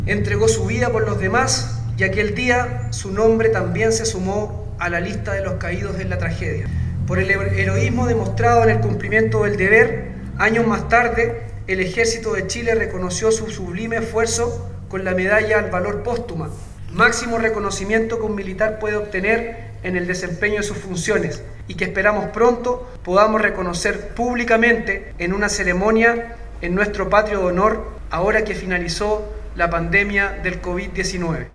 Entregó su vida por los demás y aquel día su nombre también se sumó a la lista de los caídos en la tragedia. Por el heroísmo demostrado en el cumplimiento del deber, años más tarde, el Ejército de Chile reconoció su sublime esfuerzo con la medalla al valor póstuma, máximo reconocimiento que un militar puede obtener en el desempeño de sus funciones y que esperamos pronto podamos reconocer públicamente en una ceremonia en nuestro patio de honor ahora que finalizó la pandemia del COVID-19.